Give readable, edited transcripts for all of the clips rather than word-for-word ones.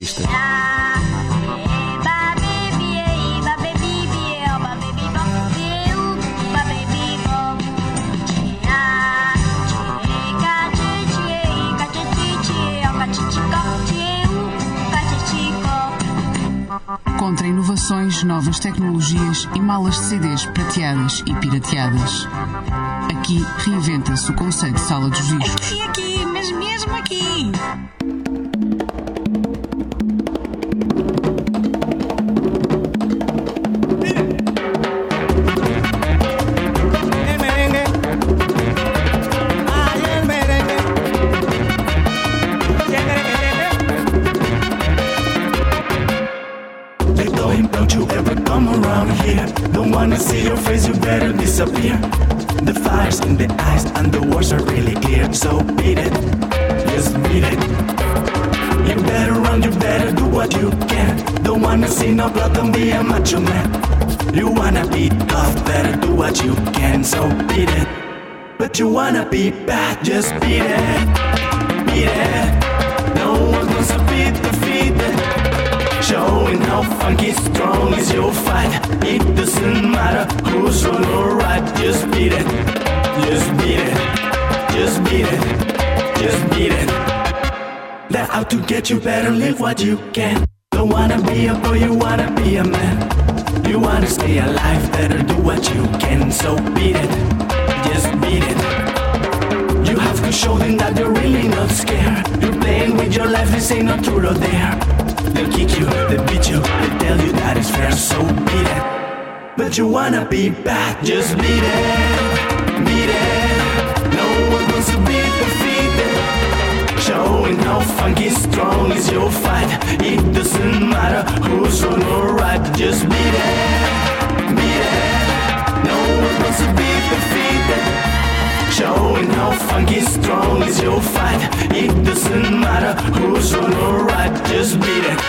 Contra inovações, novas tecnologias e malas de CDs prateadas e pirateadas. Aqui reinventa-se o conceito de sala dos discos. Aqui, mas mesmo aqui! See your face, you better disappear. The fire's in the eyes and the words are really clear. So beat it, just beat it. You better run, you better do what you can. Don't wanna see no blood, don't be a macho man. You wanna be tough, better do what you can. So beat it, but you wanna be bad, just beat it, beat it. No one wants to be defeated. Showing how funky strong is your fight. It doesn't matter who's wrong or right. Just beat it, just beat it, just beat it, just beat it. They're out to get you, better live what you can. Don't wanna be a boy, you wanna be a man. You wanna stay alive, better do what you can. So beat it, just beat it. You have to show them that you're really not scared. You're playing with your life, this ain't no truth or dare. They'll kick you, they'll beat you, they'll tell you that it's fair, so beat it. But you wanna be bad, just beat it, beat it. No one wants to be defeated. Showing how funky strong is your fight. It doesn't matter who's wrong or right. Just beat it, beat it. No one wants to be defeated. Showing how funky strong is your fight. It doesn't matter who's wrong or right. Just beat it.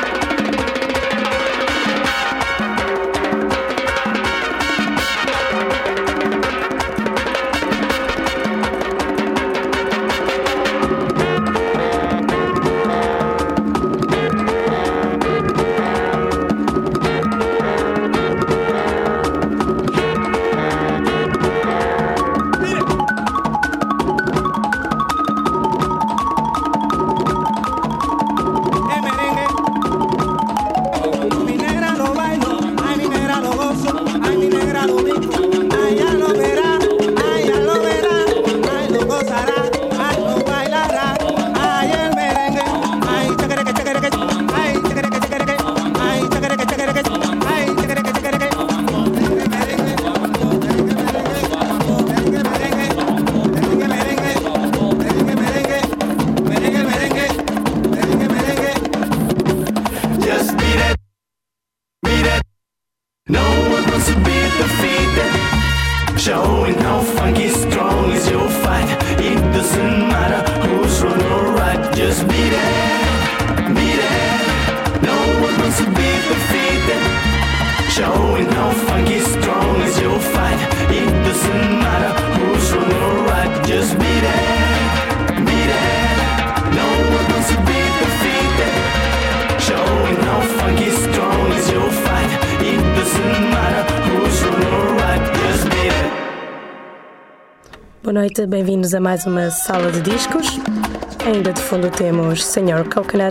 Boa noite, bem-vindos a mais uma sala de discos. Ainda de fundo temos Sr. Coconut.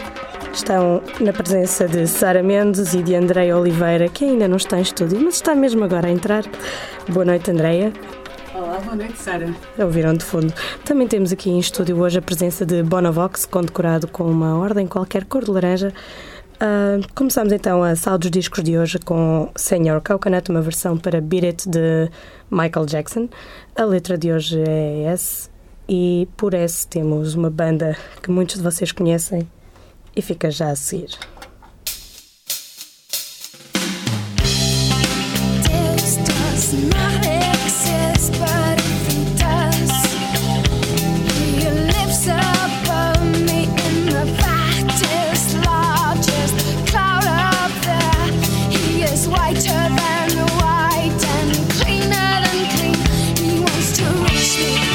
Estão na presença de Sara Mendes e de Andreia Oliveira, que ainda não está em estúdio, mas está mesmo agora a entrar. Boa noite, Andreia. Olá, boa noite, Sara. Ouviram de fundo. Também temos aqui em estúdio hoje a presença de Bonovox, condecorado com uma ordem qualquer cor de laranja. Começamos então a sala dos discos de hoje com Sr. Coconut, uma versão para Beat It de Michael Jackson. A letra de hoje é S e por S temos uma banda que muitos de vocês conhecem e fica já a seguir.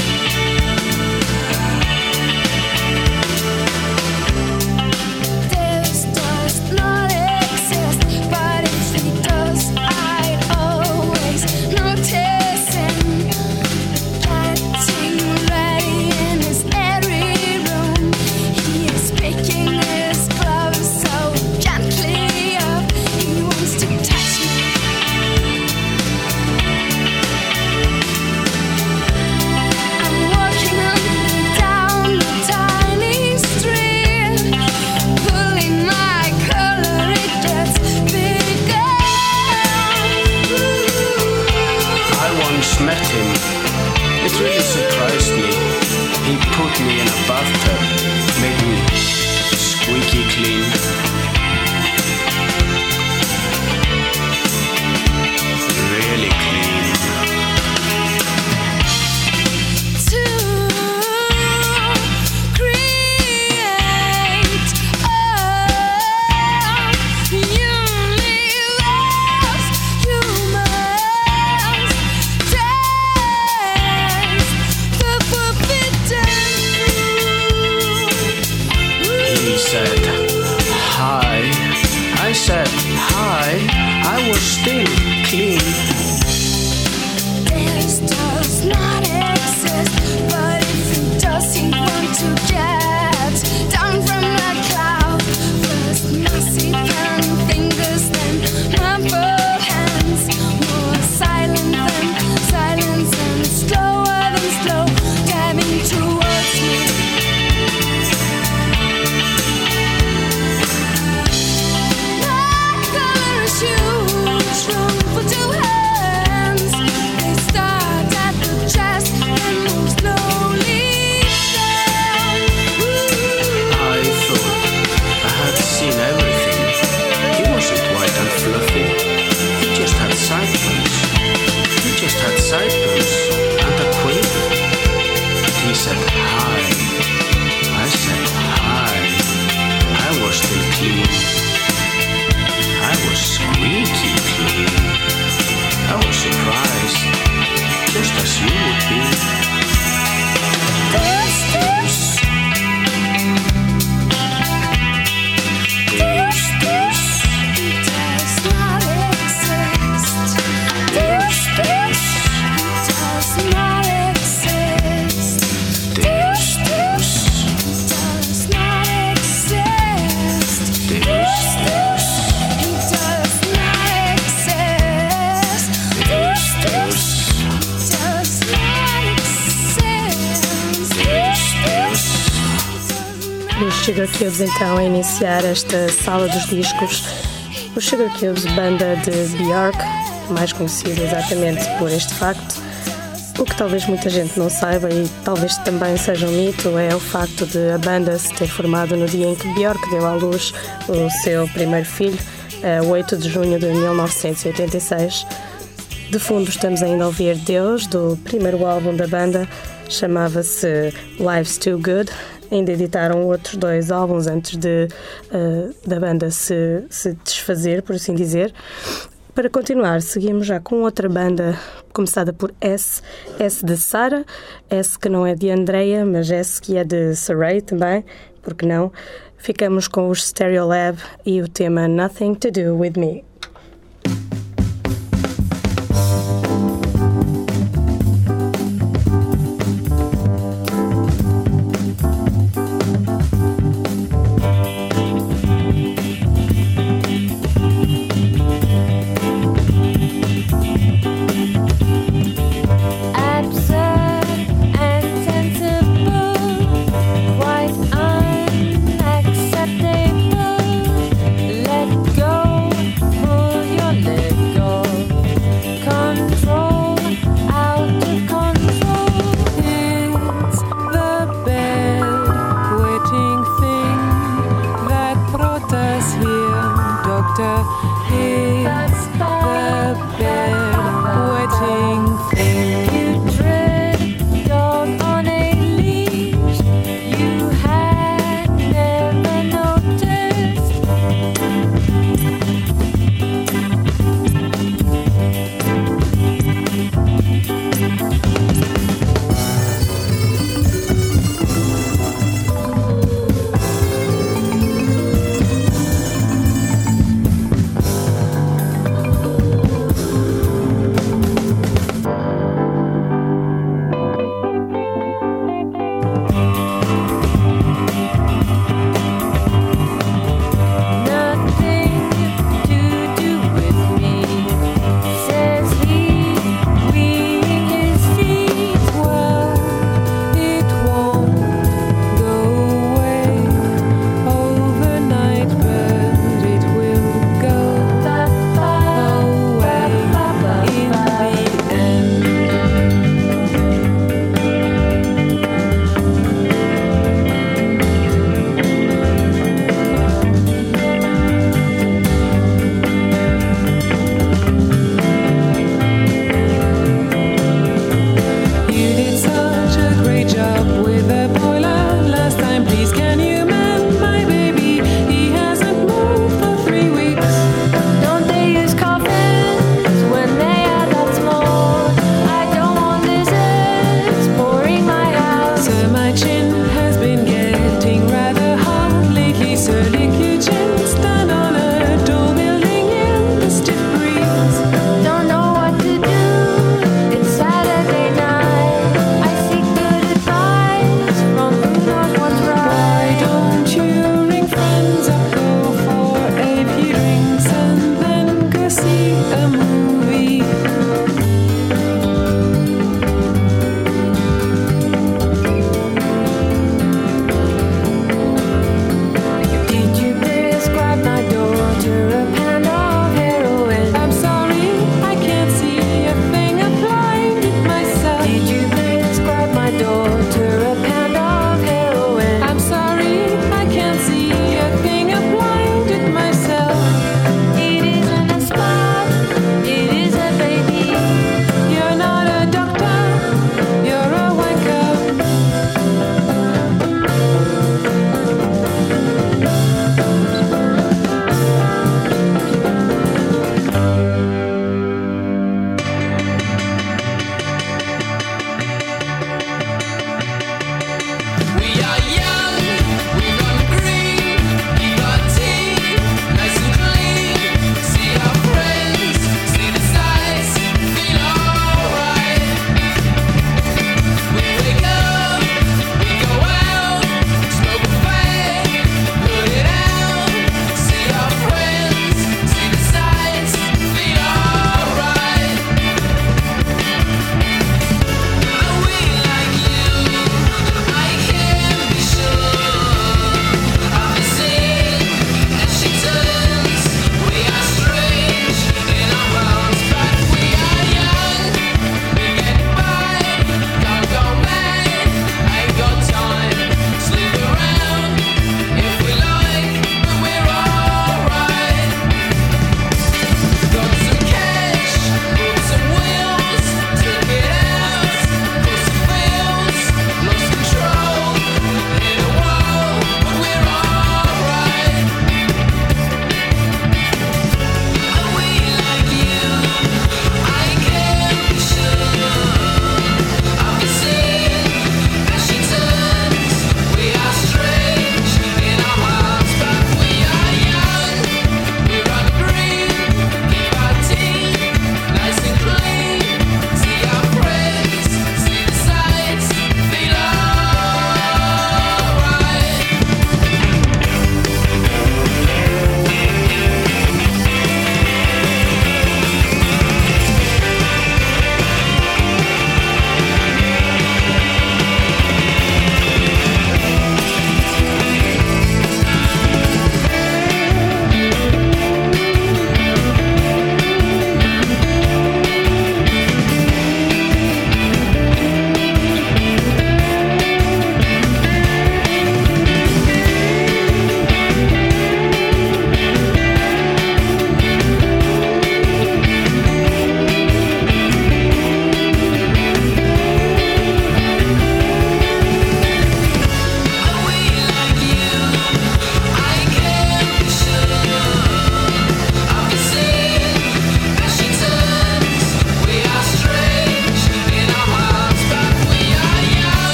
There said, hi. I said, hi. I was still clean. This does not exist, but if it does, you want to get down from the cloud. First massive and fingers, then number hands. More silent than silence and slower than slow, dabbing towards me. My color is huge, room for two hands. They start at the chest and move slowly down. I thought I had seen everything. He wasn't white and fluffy. He just had sideburns. And a queen. He said hi. I said hi. I was still clean. I was squeaky clean. I was surprised, just as you would be. This does not exist. This does not exist. This does not exist. This does not exist. This does not exist. Os Sugar Cubes então a iniciar esta sala dos discos. Os Sugar Cubes, banda de Björk, mais conhecida exatamente por este facto. O que talvez muita gente não saiba e talvez também seja um mito é o facto de a banda se ter formado no dia em que Björk deu à luz o seu primeiro filho, a 8 de junho de 1986. De fundo estamos ainda a ouvir Deus, do primeiro álbum da banda, chamava-se Life's Too Good. Ainda editaram outros 2 álbuns antes da banda se desfazer, por assim dizer. Para continuar, seguimos já com outra banda começada por S de Sara, S que não é de Andrea, mas S que é de Saray também, porque não? Ficamos com os Stereolab e o tema Nothing to Do With Me.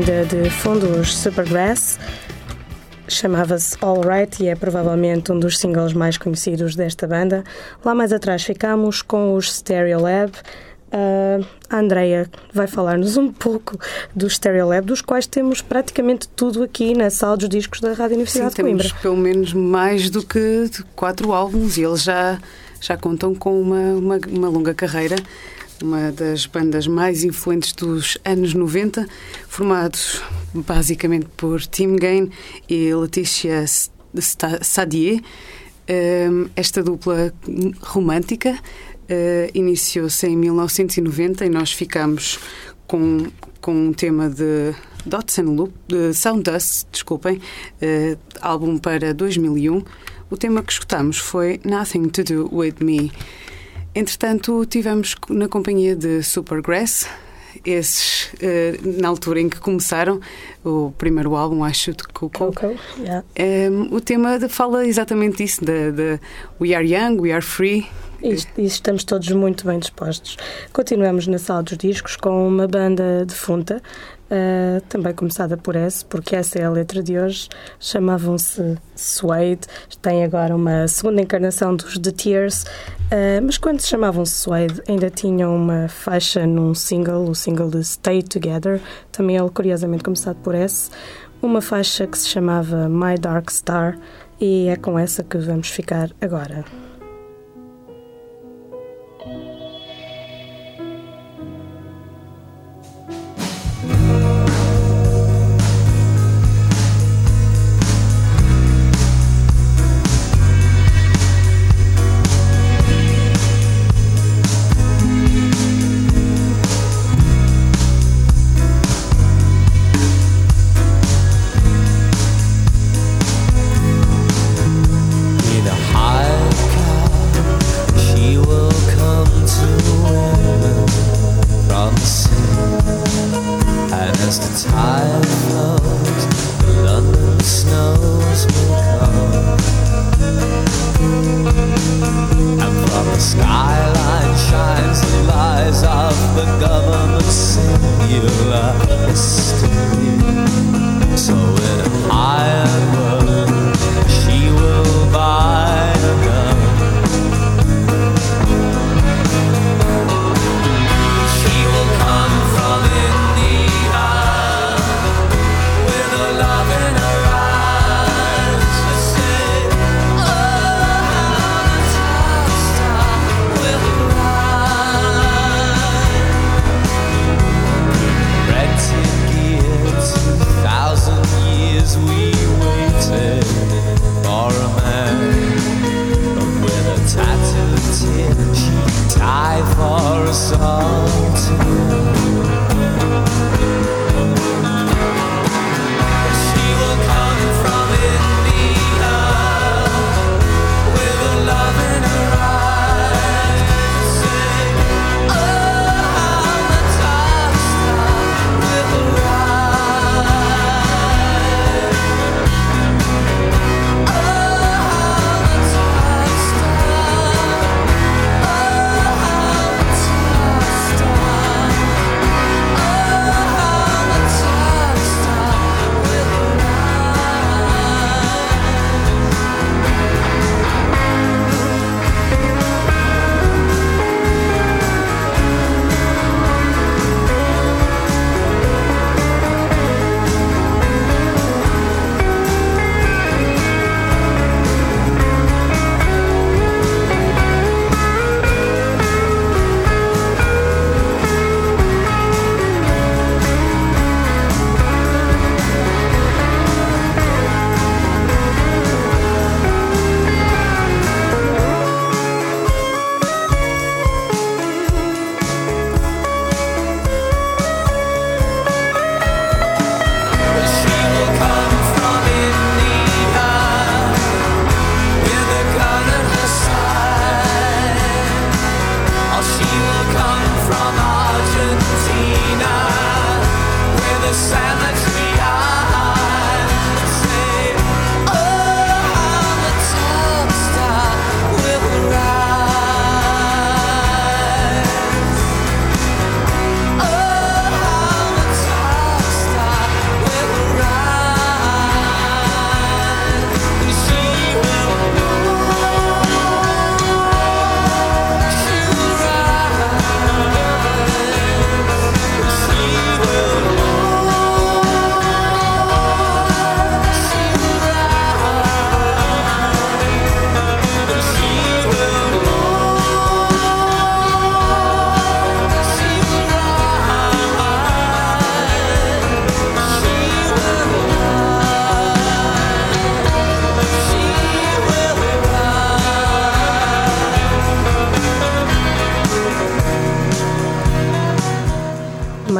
ainda de fundo os Supergrass. Chamava-se All Right e é provavelmente um dos singles mais conhecidos desta banda. Lá mais atrás ficamos com os Stereolab. A Andreia vai falar-nos um pouco dos Stereolab, dos quais temos praticamente tudo aqui na sala dos discos da Rádio Universidade de Coimbra. Temos pelo menos mais do que 4 álbuns e eles já contam com uma longa carreira. Uma das bandas mais influentes dos anos 90, formados basicamente por Tim Gain e Laetitia Sadier. Esta dupla romântica iniciou-se em 1990 e nós ficamos com um tema de Dots and Loop, de Soundust, desculpem, álbum para 2001. O tema que escutamos foi Nothing to Do With Me. Entretanto, tivemos na companhia de Supergrass, esses, na altura em que começaram o primeiro álbum, I Should Coco. Yeah. O tema fala exatamente disso, de We Are Young, We Are Free. E estamos todos muito bem dispostos. Continuamos na sala dos discos com uma banda defunta, também começada por S, porque essa é a letra de hoje. Chamavam-se Suede, tem agora uma segunda encarnação dos The Tears, mas quando se chamavam-se Suede ainda tinham uma faixa num single, o single de Stay Together, também ele curiosamente começado por S, uma faixa que se chamava My Dark Star, e é com essa que vamos ficar agora. With a high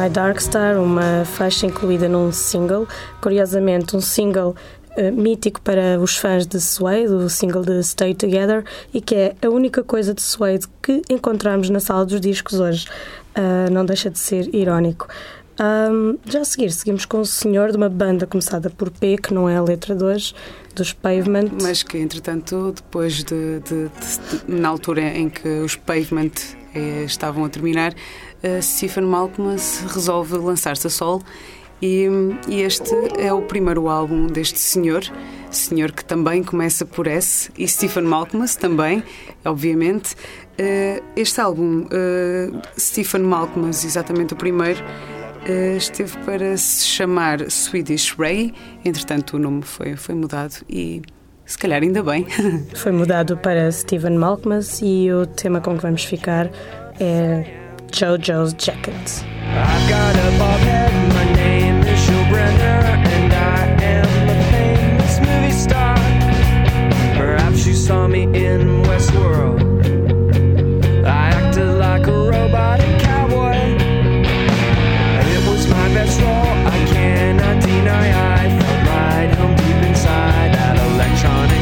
My Dark Star, uma faixa incluída num single, curiosamente um single mítico para os fãs de Suede, o single de Stay Together, e que é a única coisa de Suede que encontramos na sala dos discos hoje. Não deixa de ser irónico. Já a seguir, seguimos com o Senhor, de uma banda começada por P, que não é a letra de hoje, dos Pavement. Mas que, entretanto, depois na altura em que os Pavement estavam a terminar, Stephen Malkmus resolve lançar-se a solo. E este é o primeiro álbum deste senhor que também começa por S, e Stephen Malkmus também, obviamente. Este álbum, Stephen Malkmus, exatamente o primeiro, esteve para se chamar Swedish Ray. Entretanto, o nome foi mudado e se calhar ainda bem. Foi mudado para Stephen Malkmus e o tema com que vamos ficar é JoJo's Jacket. I've got a bob head, my name is Joe Brenner, and I am a famous movie star. Perhaps you saw me in Westworld. I acted like a robotic cowboy. It was my best role, I cannot deny. I felt right home deep inside that electronic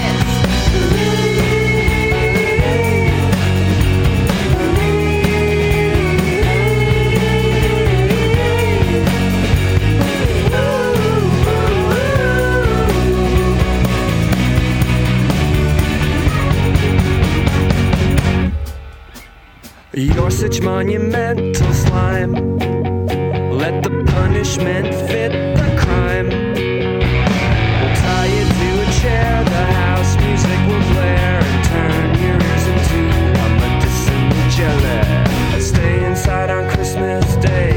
You're such monumental slime. Let the punishment fit the crime. We'll tie you to a chair, the house music will blare and turn your ears into a medicinal jelly. Stay inside on Christmas Day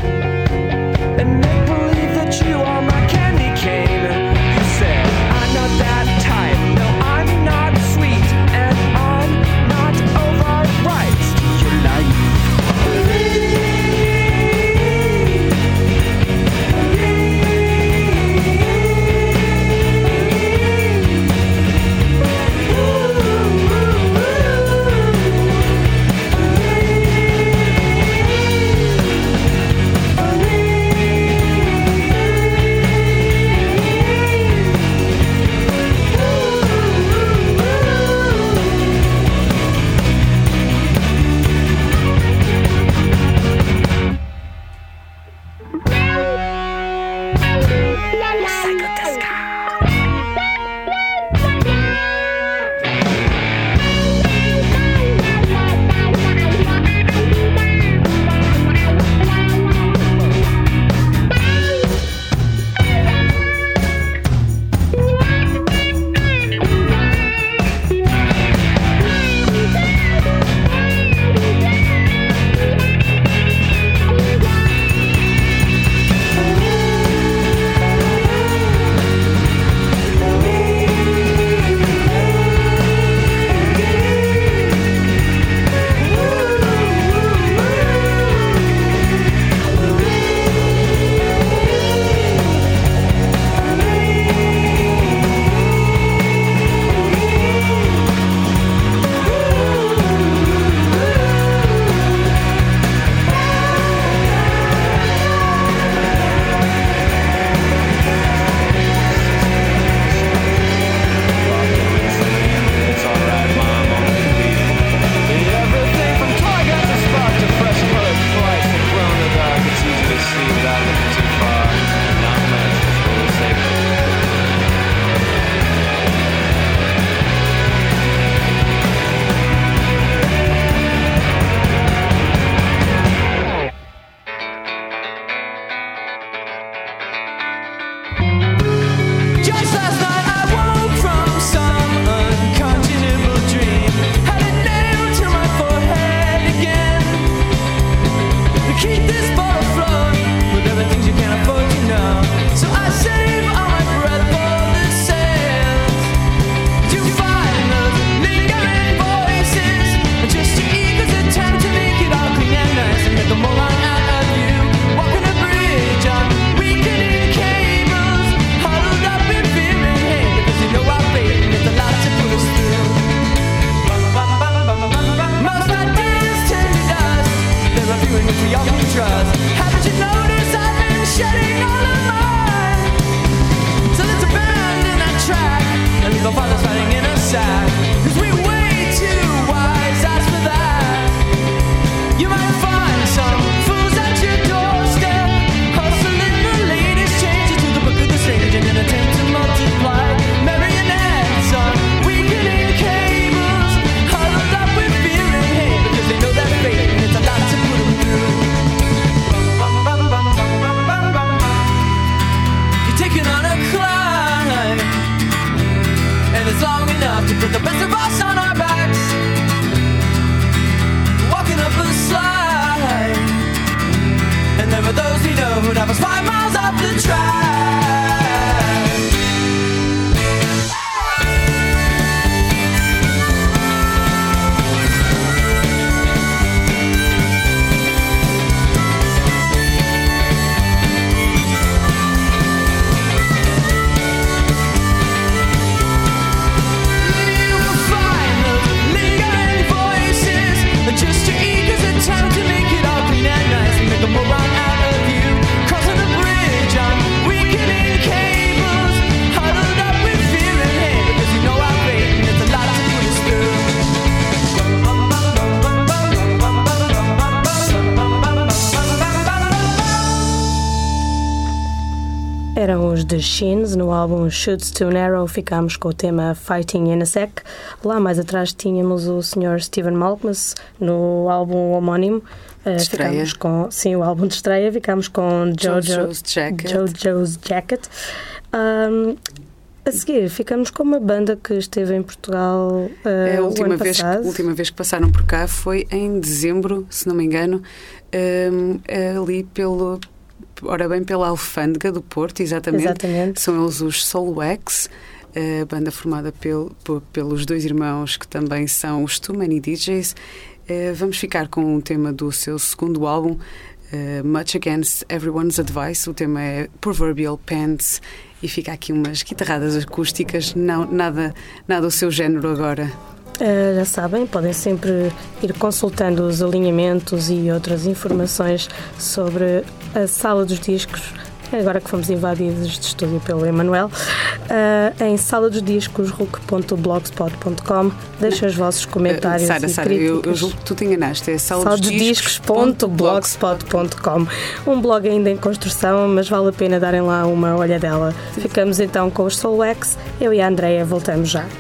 and make believe that you are my candy cane. You said, I'm not that type, no I'm not sweet, and I'm not overripe. Walking a bridge on weekend cables, huddled up and feeling hate. The Shins. No álbum Shoots Too Narrow ficámos com o tema Fighting in a Sec. Lá mais atrás tínhamos o Sr. Stephen Malkmus no álbum homónimo. Ficámos com, sim, o álbum de estreia. Ficámos com Jojo's Jacket. A seguir, ficamos com uma banda que esteve em Portugal a última o ano passado. A última vez que passaram por cá foi em dezembro, se não me engano, ali pela Alfândega do Porto, exatamente. São eles os Soulwax, banda formada pelos dois irmãos que também são os Too Many DJs. Vamos ficar com um tema do seu segundo álbum, Much Against Everyone's Advice. O tema é Proverbial Pants e fica aqui umas guitarradas acústicas, nada o seu género agora. Já sabem, podem sempre ir consultando os alinhamentos e outras informações sobre a Sala dos Discos, agora que fomos invadidos de estúdio pelo Emanuel, em saladosdiscos.blogspot.com. Deixem os vossos comentários Sara, e críticas. Eu julgo que tu te enganaste, é saladosdiscos.blogspot.com. Um blog ainda em construção, mas vale a pena darem lá uma olhadela. Ficamos então com os Soulwax. Eu e a Andreia voltamos já.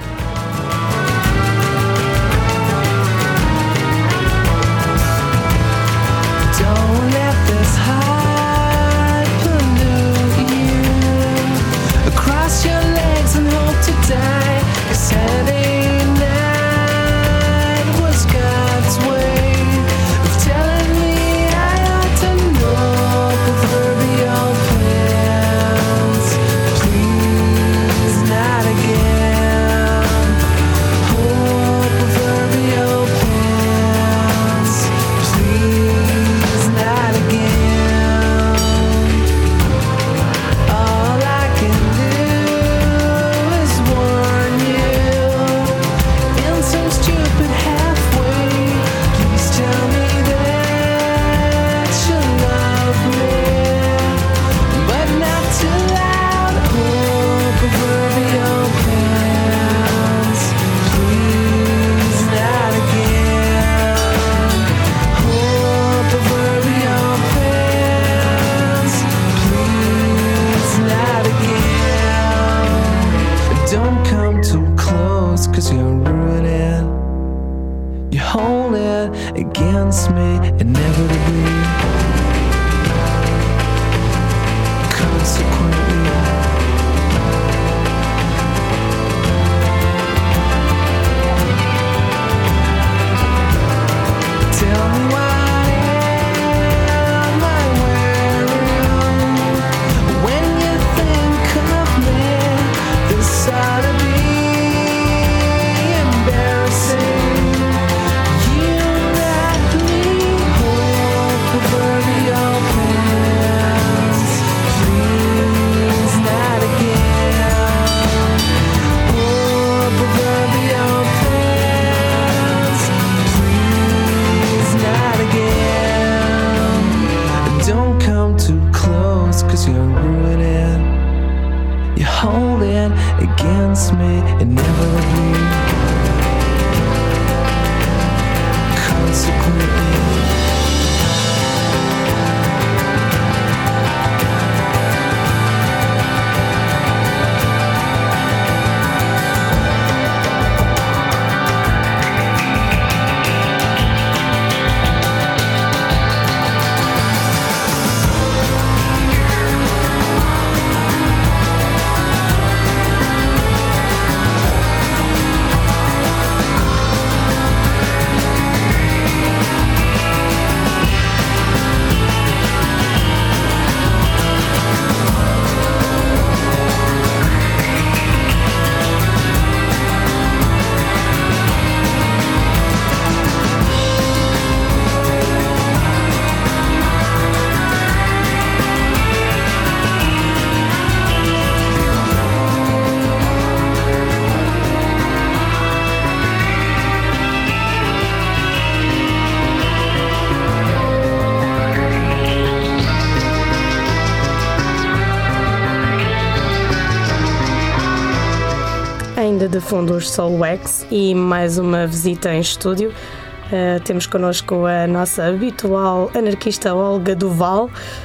De fundo os Soulwax e mais uma visita em estúdio. Temos connosco a nossa habitual anarquista Olga Duval.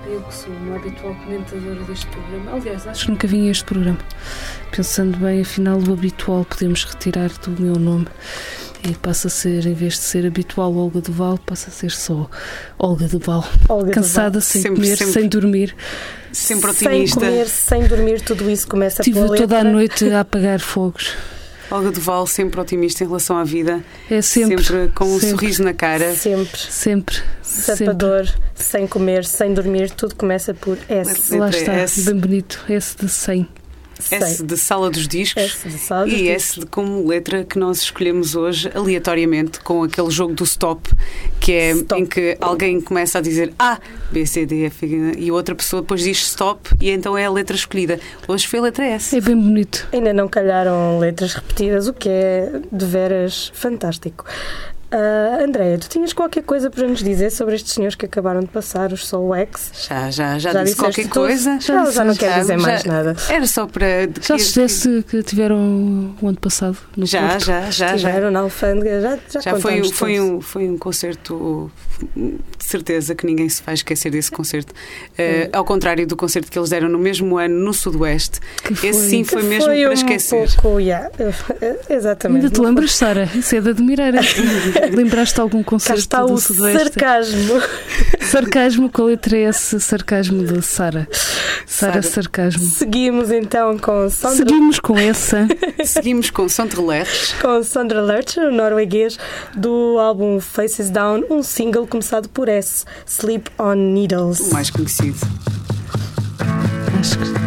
Eu que sou uma habitual comentadora deste programa. Aliás, acho que nunca vim a este programa. Pensando bem, afinal, o habitual podemos retirar do meu nome e passa a ser, em vez de ser habitual Olga Duval, passa a ser só Olga Duval. Cansada, sem comer, sem dormir. Sempre otimista. Sem comer, sem dormir, tudo isso começa Tive pela letra. toda a noite a apagar fogos. Olga Duval, sempre otimista em relação à vida. É sempre com um sorriso na cara. Sempre. Sapador, sem comer, sem dormir, tudo começa por S. Lá está, S. bem bonito. S de 100. S de sala dos discos S de sala dos e discos. S de como letra que nós escolhemos hoje aleatoriamente com aquele jogo do stop, que é Stop. em que alguém começa a dizer A, B, C, D, F e outra pessoa depois diz stop e então é a letra escolhida. Hoje foi a letra S. É bem bonito. Ainda não calharam letras repetidas, o que é de veras fantástico. Andréia, tu tinhas qualquer coisa para nos dizer sobre estes senhores que acabaram de passar, os Soul X? Já disse disseste qualquer tudo? coisa. Já não quero dizer mais nada. Era só para... Já se dissesse que tiveram o ano passado no Porto? Já. Estiveram na Alfândega, já foi tudo. um concerto de certeza que ninguém se vai esquecer desse concerto. Ao contrário do concerto que eles deram no mesmo ano no Sudoeste. Esse sim foi mesmo para esquecer. Pouco, exatamente. Ainda te lembras, Sara? Isso é de admirar. Lembraste de algum Cá concerto está do o Sudoeste? sarcasmo. Sarcasmo, qual letra é esse sarcasmo de Sara? Sara, sarcasmo. Seguimos então com Sondre. Seguimos com essa. Seguimos com Sondre Lerche. Com Sondre Lerche, o norueguês, do álbum Faces Down, um single começado por S, Sleep on Needles. O mais conhecido. Acho que...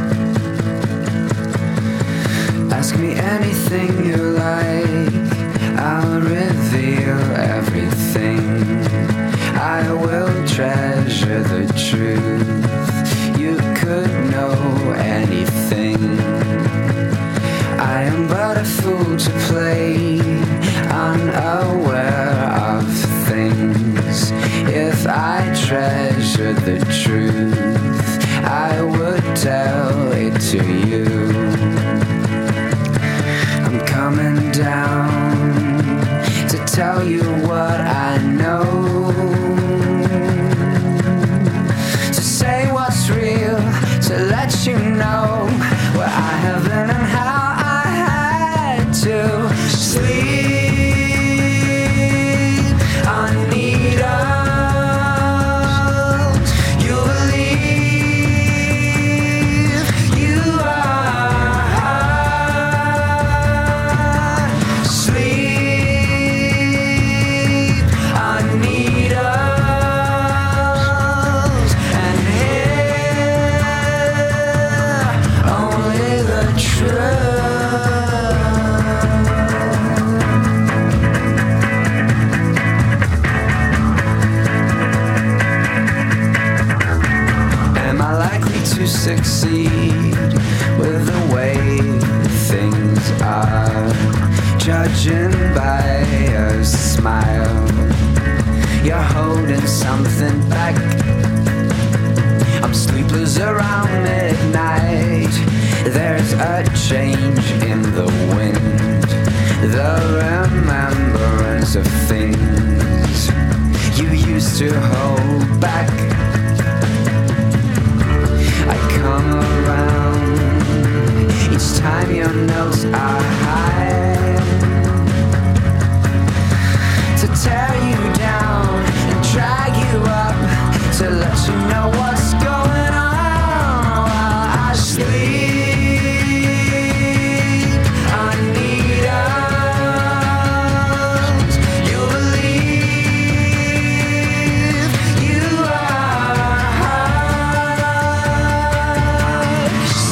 Ask me anything you like, I'll reveal everything. I will treasure the truth. You could know anything. I am but a fool to play, unaware of things. If I treasure the truth, I would tell it to you. I'm coming down to tell you what I know, to say what's real, to let you know where I have been and how I had to sleep on needles. You believe you are sleep on needles and hear only the truth. Am I likely to succeed with the way things are? Judging by your smile, you're holding something back. I'm sleepless around midnight. There's a change in the wind, the remembrance of things you used to hold back. I come around each time your notes are high, to tear you down and drag you up, to let you know what's going on while I sleep on needles. You believe you are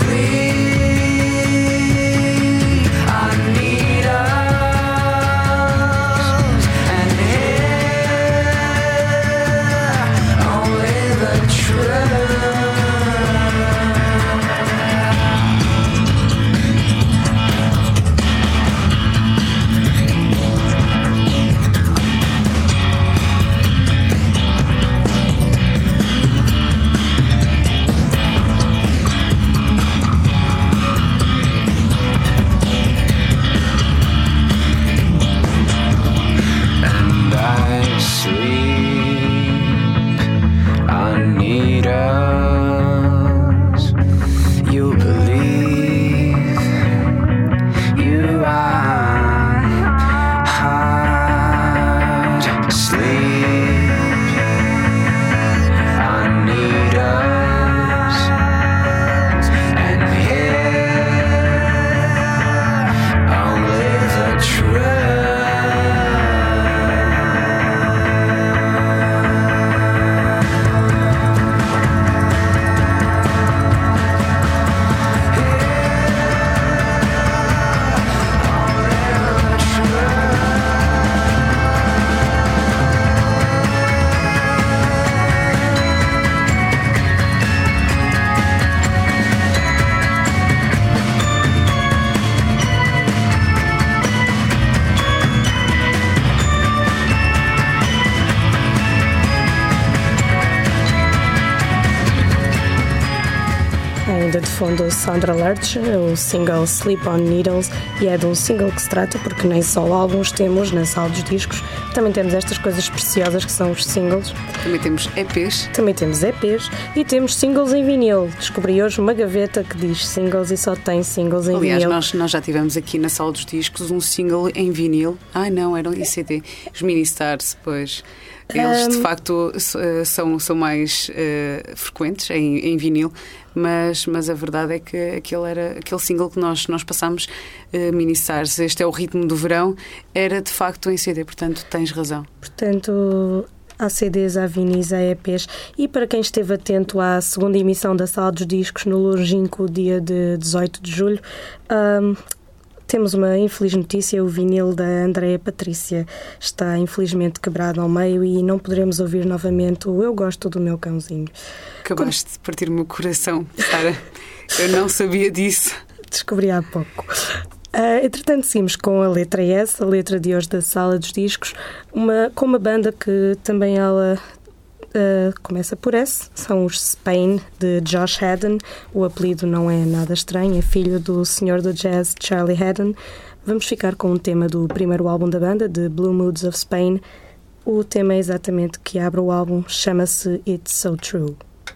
fundo Sound Alert, o single Sleep on Needles, e é de um single que se trata, porque nem só álbuns temos na sala dos discos, também temos estas coisas preciosas que são os singles. Também temos EPs. Também temos EPs e temos singles em vinil. Descobri hoje uma gaveta que diz singles e só tem singles em vinil. Aliás, nós já tivemos aqui na sala dos discos um single em vinil. Ai não, eram em CD. Os Mini Stars, pois. Eles de facto são mais frequentes em vinil, mas a verdade é que aquele single que nós passámos, Mini Stars, este é o ritmo do verão, era de facto em CD, portanto tens razão. Portanto, há CDs, há vinis, há EPs, e para quem esteve atento à segunda emissão da Sala dos Discos no longínquo dia de 18 de julho, temos uma infeliz notícia: o vinil da Andréa Patrícia está infelizmente quebrado ao meio e não poderemos ouvir novamente o Eu Gosto do Meu Cãozinho. Acabaste de partir o meu coração, Sara. Eu não sabia disso. Descobri há pouco. Entretanto, seguimos com a letra S, a letra de hoje da Sala dos Discos, com uma banda que também ela começa por S, são os Spain, de Josh Haddon. O apelido não é nada estranho, é filho do senhor do jazz Charlie Haddon. Vamos ficar com um tema do primeiro álbum da banda, de Blue Moods of Spain. O tema é exatamente que abre o álbum, chama-se It's So True.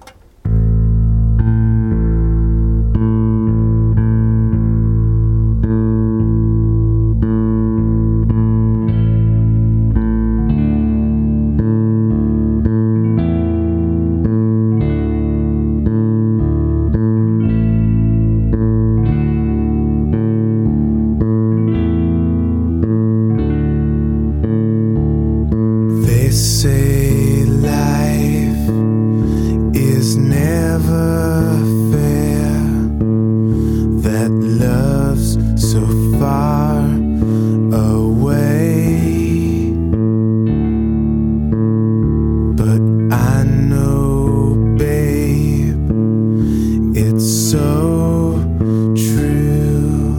Say life is never fair, that love's so far away, but I know, babe, it's so true,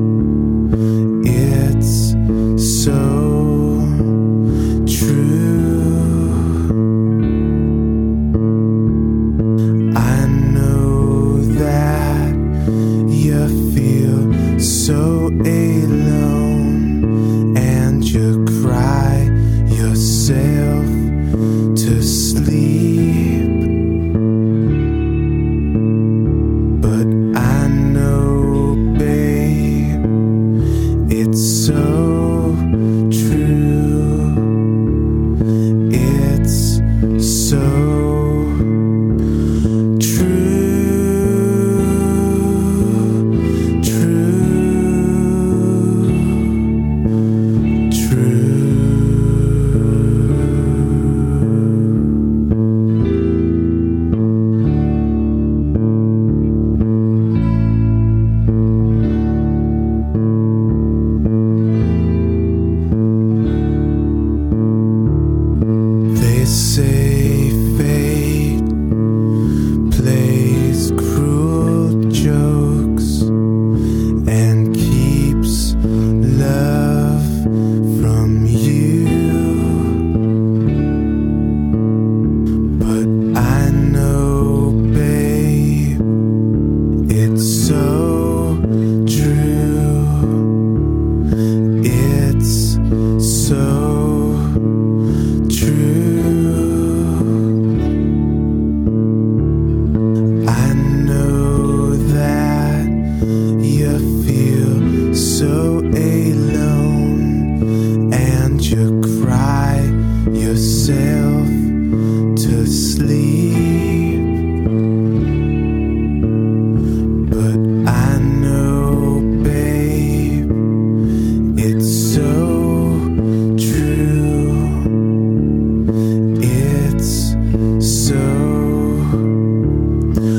it's so true. So alone, and you cry yourself to sleep, but I know, babe, it's so true, it's so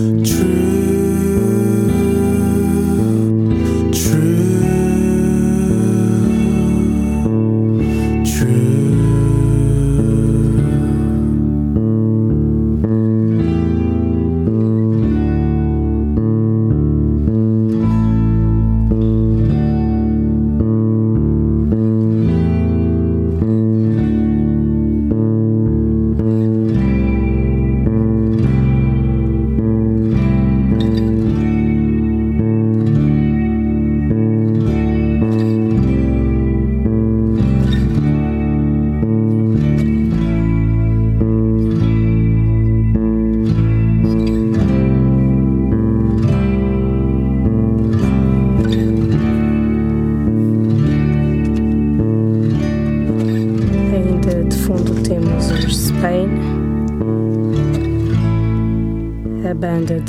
true.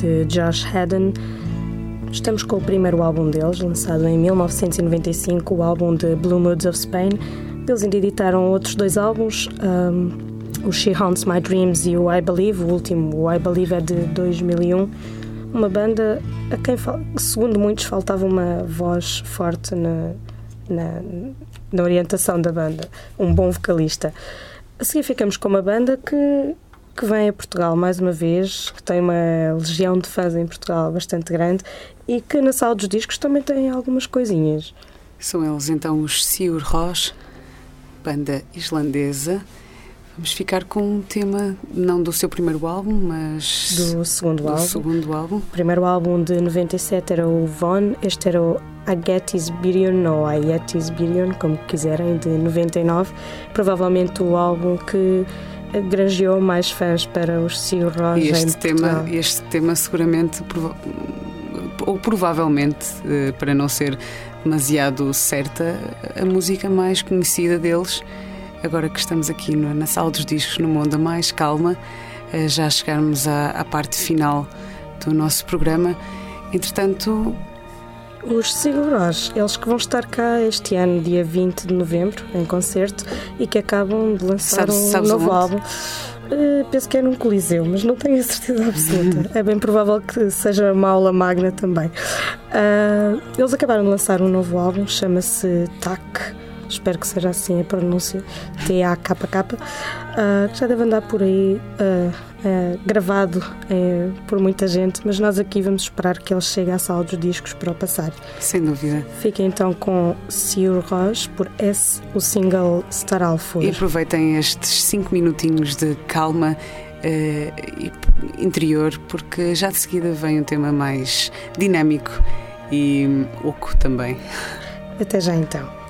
de Josh Haddon. Estamos com o primeiro álbum deles, lançado em 1995, o álbum de Blue Moods of Spain. Eles ainda editaram outros 2 álbuns, o She Haunts My Dreams e o I Believe. O último, o I Believe, é de 2001. Uma banda a quem, segundo muitos, faltava uma voz forte na orientação da banda, um bom vocalista. A seguir ficamos com uma banda que vem a Portugal mais uma vez, que tem uma legião de fãs em Portugal bastante grande e que na sala dos discos também tem algumas coisinhas. São eles então os Sigur Rós, banda islandesa. Vamos ficar com um tema, não do seu primeiro álbum, mas do segundo álbum. O primeiro álbum de 97 era o Von, este era o Agetisbyrjun, ou Aetisbyrjun, como quiserem, de 99. Provavelmente o álbum que granjeou mais fãs para os Sigur Rós em Portugal. Este tema seguramente, ou provavelmente, para não ser demasiado certa, a música mais conhecida deles. Agora que estamos aqui na sala dos discos, numa onda mais calma, já chegarmos à parte final do nosso programa. Entretanto, os Sigur Rós, eles que vão estar cá este ano, dia 20 de novembro, em concerto, e que acabam de lançar um novo álbum. Penso que é num coliseu, mas não tenho a certeza absoluta. É bem provável que seja uma aula magna também. Eles acabaram de lançar um novo álbum, chama-se TAK. Espero que seja assim a pronúncia, TAKK, que já deve andar por aí gravado por muita gente, mas nós aqui vamos esperar que ele chegue à sala dos discos para o passar. Sem dúvida. Fiquem então com Sigur Rós, por esse, o single Staralfur. E aproveitem estes 5 minutinhos de calma interior, porque já de seguida vem um tema mais dinâmico e oco também. Até já então.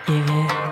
Yeah.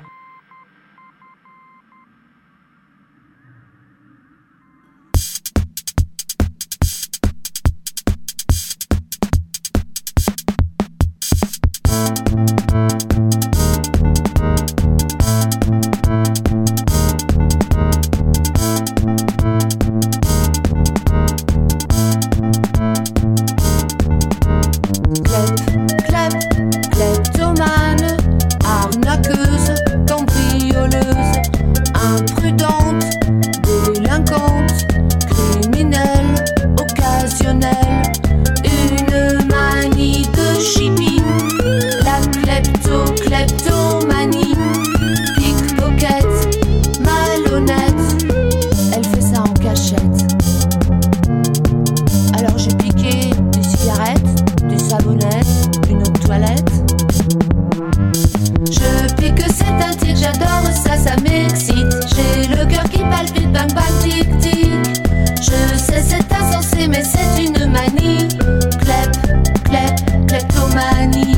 Kleptomane, arnaqueuse, cambrioleuse, imprudente, délinquante, criminelle, occasionnelle, une manie de chippie, la kleptomanie, pickpocket, malhonnête, elle fait ça en cachette. Alors j'ai piqué des cigarettes, des savonnettes, une eau de toilette. Je pique cet tic, j'adore ça, ça m'excite. J'ai le cœur qui palpite, bang bang tic tic. Je sais c'est insensé mais c'est une manie. Kleptomanie.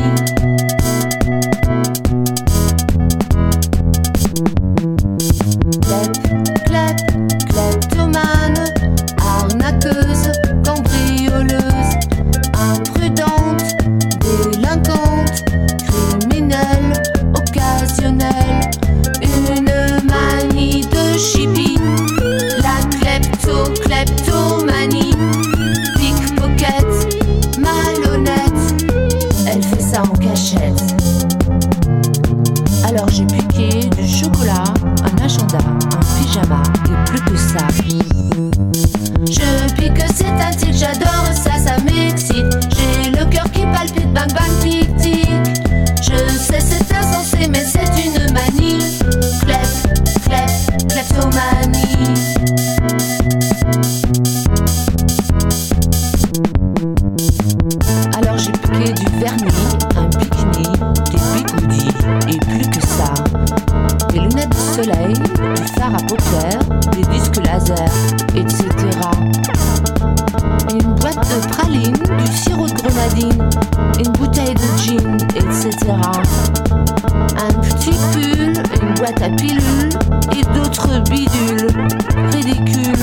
Kleptomane, arnaqueuse, cambrioleuse, imprudente, délinquante, criminelle, occasionnelle, une manie de chippie, la kleptomanie, pickpocket, malhonnête, elle fait ça en cachette. Alors j'ai piqué du chocolat, un agenda, un pyjama et plus que ça. Je pique cet tic, j'adore ça, ça m'excite. J'ai le cœur qui palpite, bang bang tic tic. Je sais c'est insensé mais c'est une manie. Kleptomanie. Alors j'ai piqué du vernis, un bikini, des bigoudis et plus que ça. Des lunettes de soleil, du fard à paupières, des disques laser, etc. Une boîte de praline, du sirop de grenadine, une bouteille de gin, etc. Un petit pull, une boîte à pilules et d'autres bidules ridicules.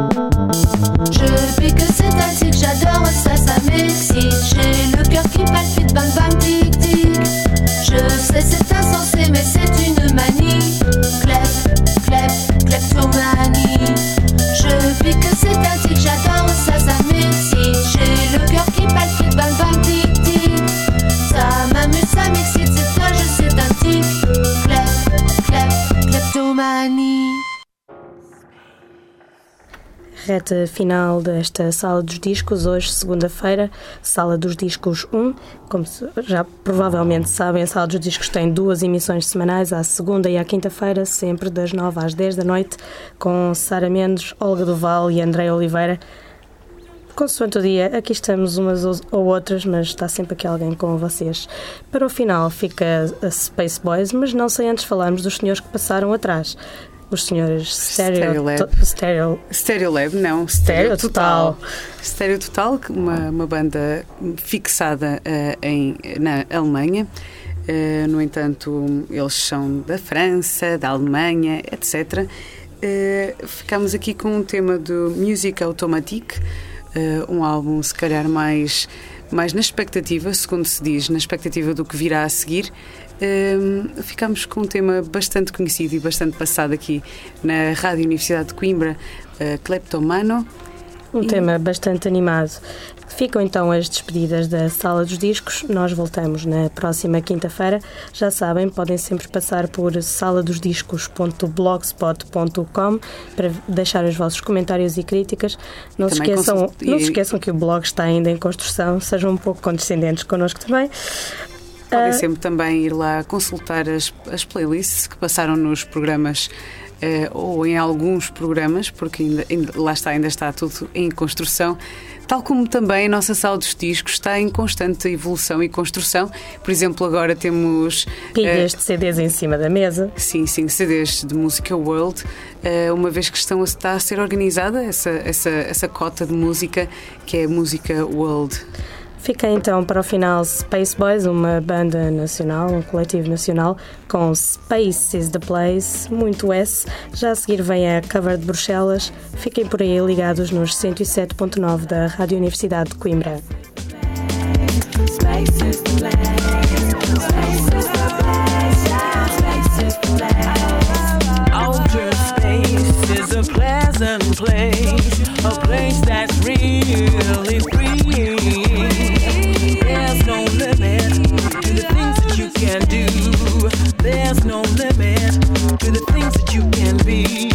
Je pique cet tic, j'adore ça, ça m'excite. J'ai le cœur qui palpite, bang bang tic tic. Je sais c'est insensé mais c'est une manie. Kleptomanie. Je pique cet tic, j'adore ça, ça m'excite. J'ai le cœur qui palpite, bang bang tic tic. Ça m'amuse, ça m'excite, c'est un jeu, c'est un tic. Kleptomanie. Reta final desta Sala dos Discos, hoje, segunda-feira, Sala dos Discos 1. Como já provavelmente sabem, a Sala dos Discos tem 2 emissões semanais, à segunda e à quinta-feira, sempre das 9 às 10 da noite, com Sara Mendes, Olga Duval e André Oliveira. Consoante o dia, aqui estamos umas ou outras, mas está sempre aqui alguém com vocês. Para o final fica a Space Boys, mas não sem antes falarmos dos senhores que passaram atrás. Os senhores Stereolab, não, Stereo Total. Stereo Total, uma banda fixada na Alemanha. No entanto, eles são da França, da Alemanha, etc. Ficamos aqui com um tema do Musique Automatique, um álbum se calhar mais na expectativa, segundo se diz, na expectativa do que virá a seguir. Ficamos com um tema bastante conhecido e bastante passado aqui na Rádio Universidade de Coimbra, Kleptomano. Tema bastante animado. Ficam então as despedidas da Sala dos Discos. Nós voltamos na próxima quinta-feira. Já sabem, podem sempre passar por saladosdiscos.blogspot.com para deixar os vossos comentários e críticas. Não se esqueçam que o blog está ainda em construção. Sejam um pouco condescendentes connosco também. Podem sempre também ir lá consultar as playlists que passaram nos programas ou em alguns programas, porque ainda está tudo em construção, tal como também a nossa Sala dos Discos está em constante evolução e construção. Por exemplo, agora temos pilhas de CDs em cima da mesa. Sim, CDs de música world, uma vez que está a ser organizada essa cota de música que é a música world. Fica então para o final Space Boys, uma banda nacional, um coletivo nacional, com Space is the Place, muito S. Já a seguir vem a cover de Bruxelas. Fiquem por aí ligados nos 107.9 da Rádio Universidade de Coimbra. Space is the place. Space is the place. Space is the place. Outer space is a pleasant place, a place that's really free. There's no limit to the things that you can do. There's no limit to the things that you can be.